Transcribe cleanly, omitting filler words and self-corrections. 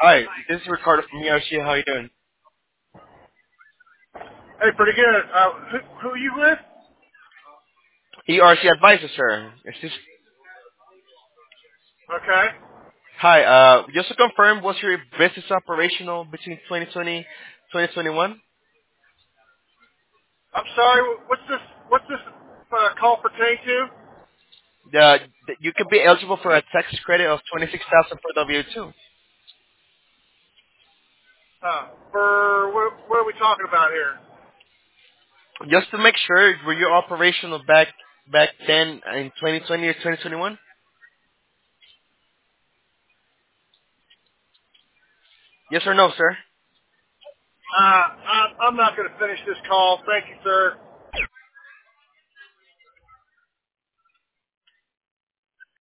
Hi, this is Ricardo from ERC. How you doing? Hey, pretty good. Who are you with? ERC Advisor, sir. Is this... Okay. Hi, just to confirm, was your business operational between 2020 2021? I'm sorry. What's this call pertain to? You could be eligible for a tax credit of 26,000 per W-2. For what are we talking about here? Just to make sure, were you operational back then in 2020 or 2021? Yes or no, sir? I'm not going to finish this call. Thank you, sir.